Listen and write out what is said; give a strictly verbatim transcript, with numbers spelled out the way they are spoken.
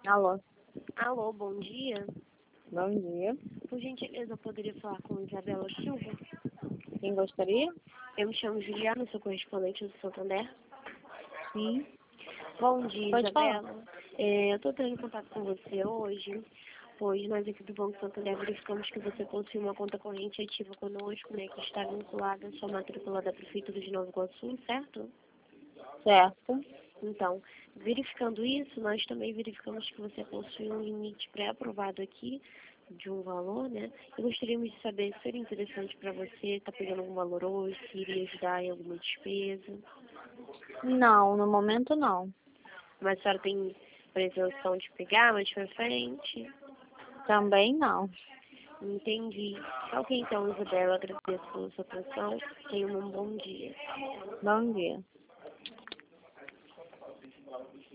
Alô, Alô, bom dia. bom dia. Por gentileza, eu poderia falar com Isabela Silva? Quem gostaria? Eu me chamo Juliana, sou correspondente do Santander. Sim. Bom dia, Pode Isabela. É, eu estou tendo contato com você hoje, pois nós aqui do Banco Santander verificamos que você possui uma conta corrente ativa conosco, né, que está vinculada à sua matrícula da Prefeitura de Nova Iguaçu, certo? Certo. Então, verificando isso, nós também verificamos que você possui um limite pré-aprovado aqui de um valor, né? E gostaríamos de saber se seria interessante para você, está pegando algum valor hoje, se iria ajudar em alguma despesa. Não, no momento não. Mas a senhora tem pretensão de pegar mais pra frente? Também não. Entendi. Ok, então, Isabela, agradeço pela sua atenção. Tenha um bom dia. Bom dia.